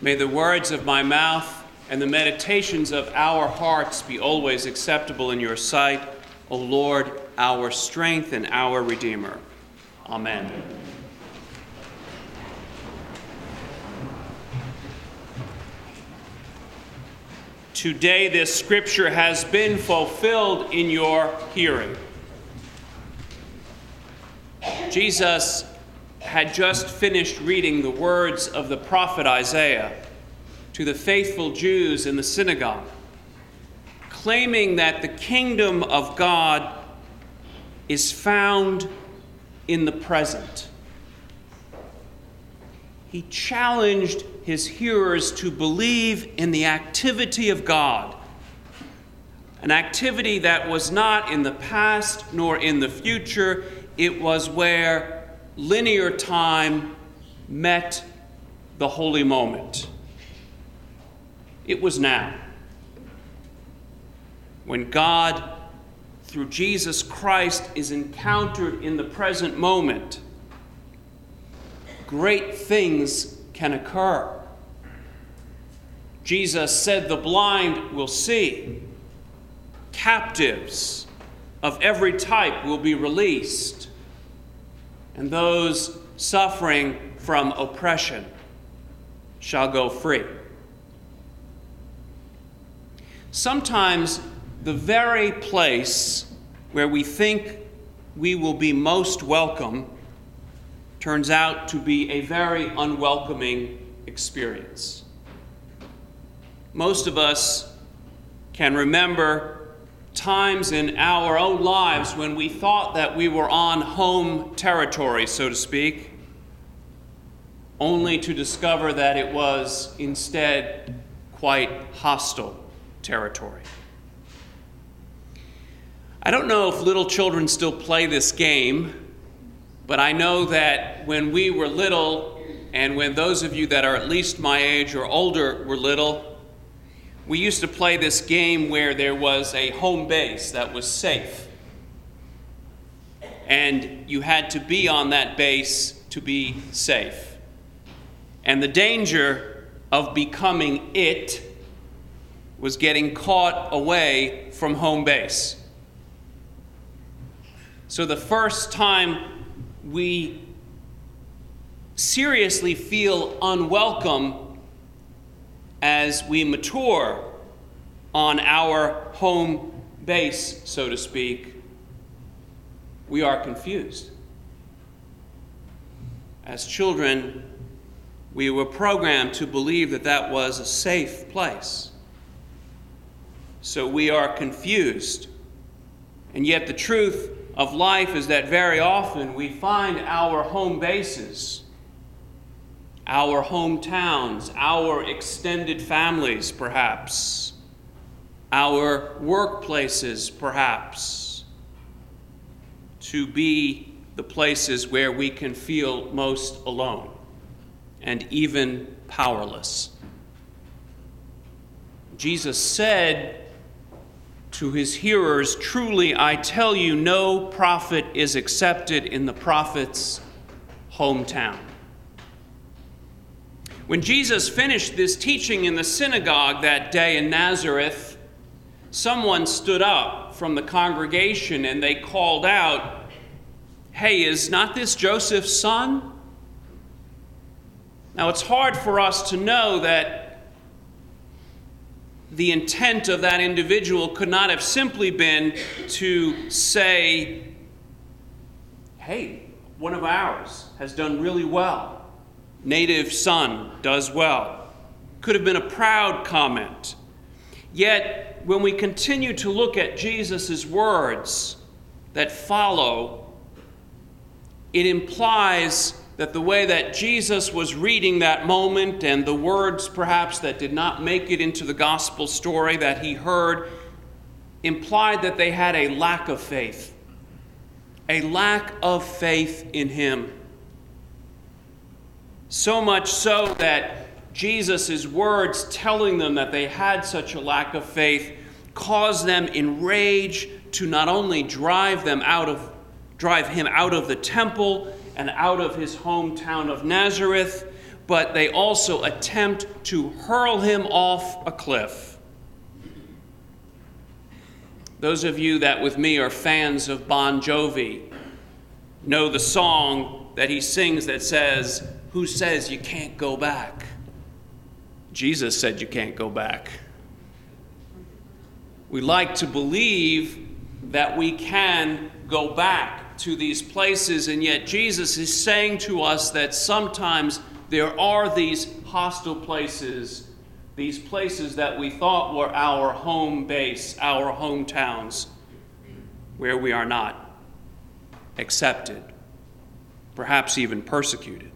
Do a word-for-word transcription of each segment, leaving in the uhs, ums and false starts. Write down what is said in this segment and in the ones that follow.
May the words of my mouth and the meditations of our hearts be always acceptable in your sight, O Lord, our strength and our Redeemer. Amen. Today this scripture has been fulfilled in your hearing. Jesus had just finished reading the words of the prophet Isaiah to the faithful Jews in the synagogue, claiming that the kingdom of God is found in the present. He challenged his hearers to believe in the activity of God, an activity that was not in the past nor in the future. It was where linear time met the holy moment. It was now. When God, through Jesus Christ, is encountered in the present moment, great things can occur. Jesus said the blind will see, captives of every type will be released, and those suffering from oppression shall go free. Sometimes the very place where we think we will be most welcome turns out to be a very unwelcoming experience. Most of us can remember times in our own lives when we thought that we were on home territory, so to speak, only to discover that it was instead quite hostile territory. I don't know if little children still play this game, but I know that when we were little, and when those of you that are at least my age or older were little, we used to play this game where there was a home base that was safe. And you had to be on that base to be safe. And the danger of becoming it was getting caught away from home base. So the first time we seriously feel unwelcome as we mature on our home base, so to speak, we are confused. As children, we were programmed to believe that that was a safe place. So we are confused. And yet the truth of life is that very often we find our home bases, our hometowns, our extended families perhaps, our workplaces perhaps, to be the places where we can feel most alone and even powerless. Jesus said to his hearers, "Truly I tell you, no prophet is accepted in the prophet's hometown." When Jesus finished this teaching in the synagogue that day in Nazareth, someone stood up from the congregation and they called out, "Hey, is not this Joseph's son?" Now it's hard for us to know that the intent of that individual could not have simply been to say, "Hey, one of ours has done really well. Native son does well." Could have been a proud comment. Yet, when we continue to look at Jesus' words that follow, it implies that the way that Jesus was reading that moment and the words perhaps that did not make it into the gospel story that he heard implied that they had a lack of faith, a lack of faith in him. So much so that Jesus' words telling them that they had such a lack of faith caused them in rage to not only drive them out of drive him out of the temple and out of his hometown of Nazareth, but they also attempt to hurl him off a cliff. Those of you that with me are fans of Bon Jovi know the song that he sings that says, "Who says you can't go back?" Jesus said you can't go back. We like to believe that we can go back to these places, and yet Jesus is saying to us that sometimes there are these hostile places, these places that we thought were our home base, our hometowns, where we are not accepted, perhaps even persecuted.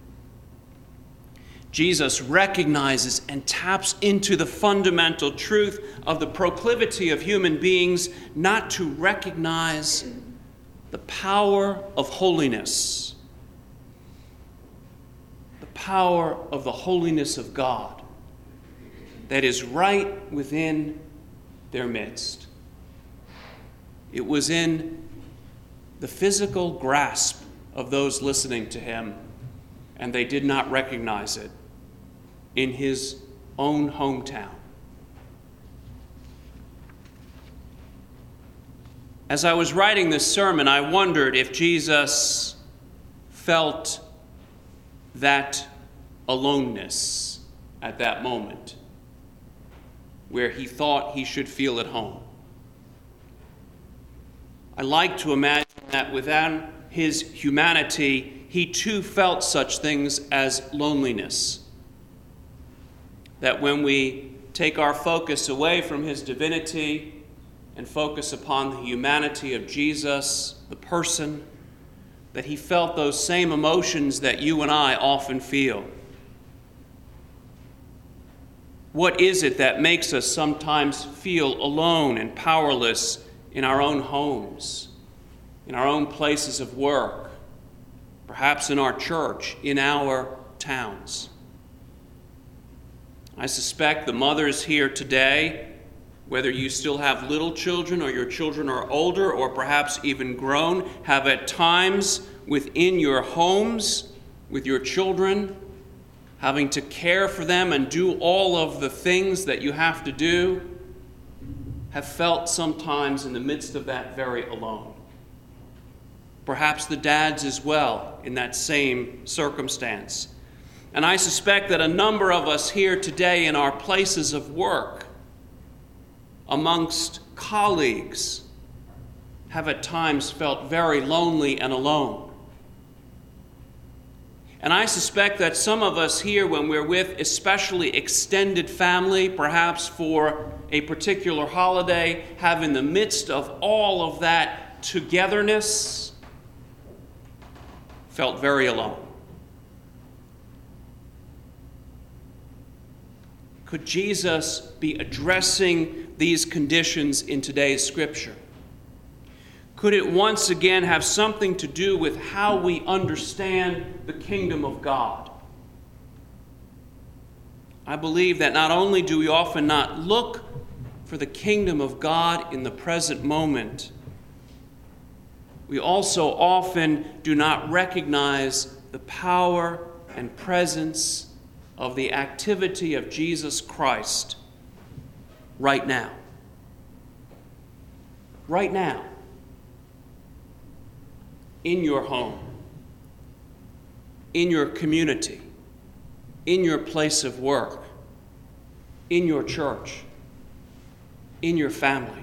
Jesus recognizes and taps into the fundamental truth of the proclivity of human beings not to recognize the power of holiness, the power of the holiness of God that is right within their midst. It was in the physical grasp of those listening to him, and they did not recognize it in his own hometown. As I was writing this sermon, I wondered if Jesus felt that aloneness at that moment, where he thought he should feel at home. I like to imagine that without his humanity, he too felt such things as loneliness. That when we take our focus away from his divinity and focus upon the humanity of Jesus, the person, that he felt those same emotions that you and I often feel. What is it that makes us sometimes feel alone and powerless in our own homes, in our own places of work, perhaps in our church, in our towns? I suspect the mothers here today, whether you still have little children or your children are older or perhaps even grown, have at times within your homes with your children, having to care for them and do all of the things that you have to do, have felt sometimes in the midst of that very alone. Perhaps the dads as well in that same circumstance. And I suspect that a number of us here today in our places of work, amongst colleagues, have at times felt very lonely and alone. And I suspect that some of us here, when we're with especially extended family, perhaps for a particular holiday, have in the midst of all of that togetherness, felt very alone. Could Jesus be addressing these conditions in today's scripture? Could it once again have something to do with how we understand the kingdom of God? I believe that not only do we often not look for the kingdom of God in the present moment, we also often do not recognize the power and presence of the activity of Jesus Christ right now. Right now. In your home, in your community, in your place of work, in your church, in your family.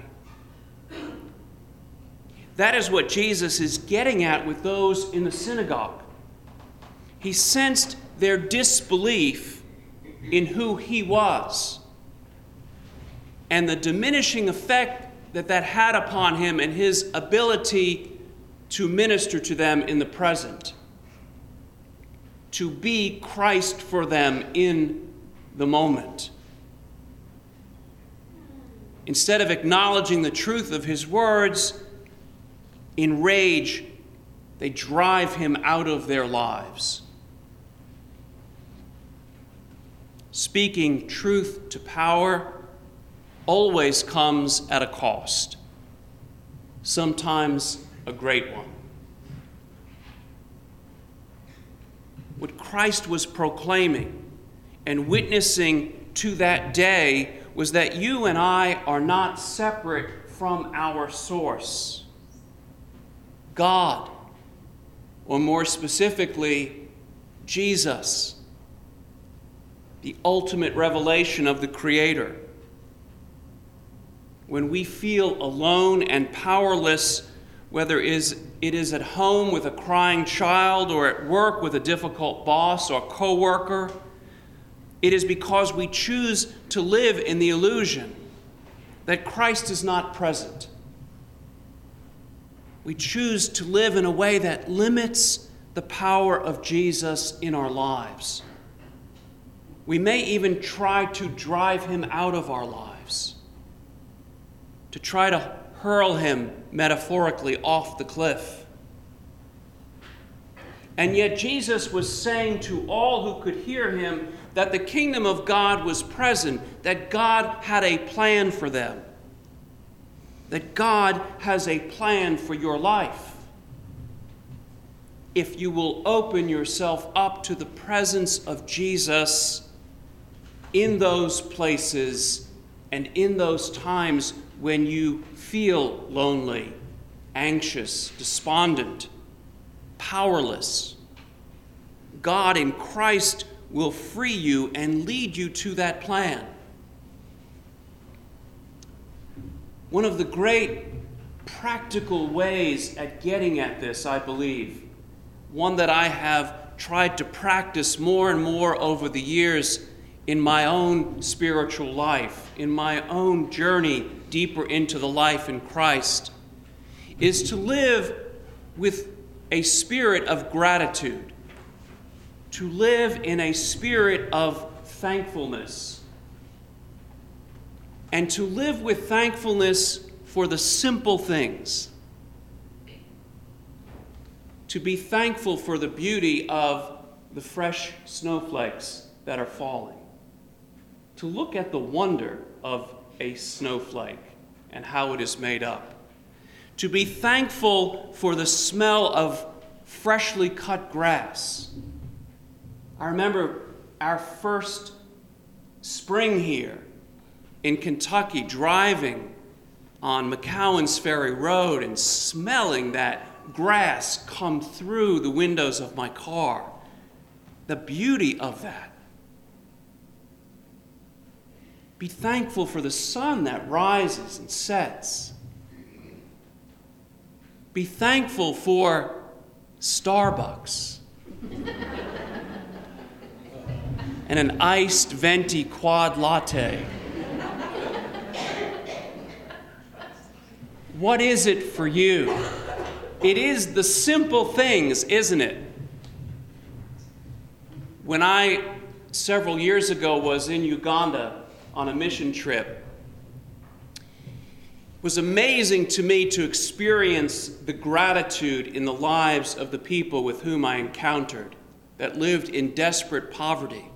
That is what Jesus is getting at with those in the synagogue. He sensed their disbelief in who he was and the diminishing effect that that had upon him and his ability to minister to them in the present, to be Christ for them in the moment. Instead of acknowledging the truth of his words, in rage, they drive him out of their lives. Speaking truth to power always comes at a cost, sometimes a great one. What Christ was proclaiming and witnessing to that day was that you and I are not separate from our source, God, or more specifically, Jesus, the ultimate revelation of the Creator. When we feel alone and powerless, whether it is at home with a crying child or at work with a difficult boss or coworker, it is because we choose to live in the illusion that Christ is not present. We choose to live in a way that limits the power of Jesus in our lives. We may even try to drive him out of our lives, to try to hurl him metaphorically off the cliff. And yet Jesus was saying to all who could hear him that the kingdom of God was present, that God had a plan for them, that God has a plan for your life. If you will open yourself up to the presence of Jesus in those places and in those times when you feel lonely, anxious, despondent, powerless, God in Christ will free you and lead you to that plan. One of the great practical ways at getting at this, I believe, one that I have tried to practice more and more over the years in my own spiritual life, in my own journey deeper into the life in Christ, is to live with a spirit of gratitude, to live in a spirit of thankfulness, and to live with thankfulness for the simple things. To be thankful for the beauty of the fresh snowflakes that are falling. To look at the wonder of a snowflake and how it is made up. To be thankful for the smell of freshly cut grass. I remember our first spring here in Kentucky, driving on McCowan's Ferry Road and smelling that grass come through the windows of my car. The beauty of that. Be thankful for the sun that rises and sets. Be thankful for Starbucks and an iced venti quad latte. What is it for you? It is the simple things, isn't it? When I, several years ago, was in Uganda on a mission trip, it was amazing to me to experience the gratitude in the lives of the people with whom I encountered that lived in desperate poverty.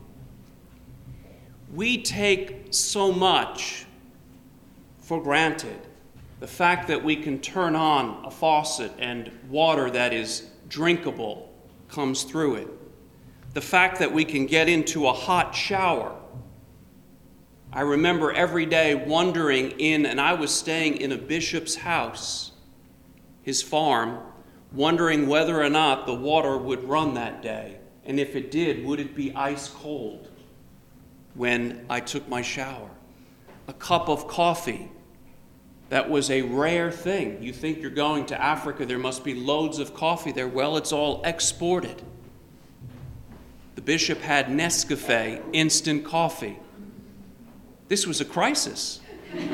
We take so much for granted. The fact that we can turn on a faucet and water that is drinkable comes through it. The fact that we can get into a hot shower. I remember every day wondering in, and I was staying in a bishop's house, his farm, wondering whether or not the water would run that day. And if it did, would it be ice cold when I took my shower? A cup of coffee. That was a rare thing. You think you're going to Africa, there must be loads of coffee there. Well, it's all exported. The bishop had Nescafe instant coffee. This was a crisis.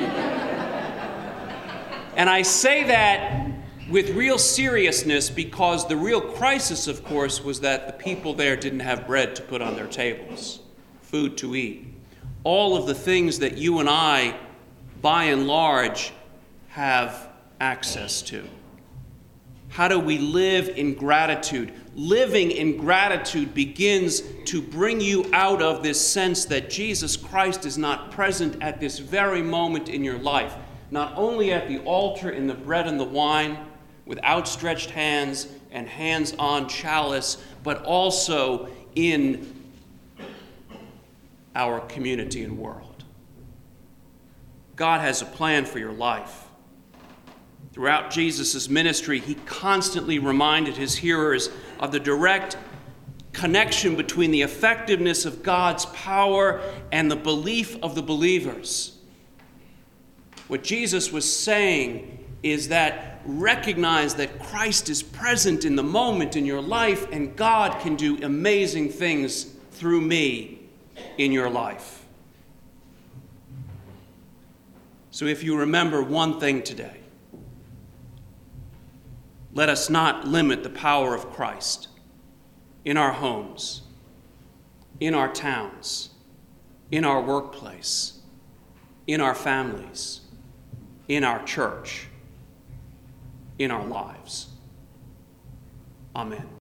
And I say that with real seriousness because the real crisis, of course, was that the people there didn't have bread to put on their tables, food to eat. All of the things that you and I, by and large, have access to. How do we live in gratitude? Living in gratitude begins to bring you out of this sense that Jesus Christ is not present at this very moment in your life, not only at the altar in the bread and the wine with outstretched hands and hands on chalice, but also in our community and world. God has a plan for your life. Throughout Jesus' ministry, he constantly reminded his hearers of the direct connection between the effectiveness of God's power and the belief of the believers. What Jesus was saying is that recognize that Christ is present in the moment in your life, and God can do amazing things through me in your life. So if you remember one thing today, let us not limit the power of Christ in our homes, in our towns, in our workplace, in our families, in our church, in our lives. Amen.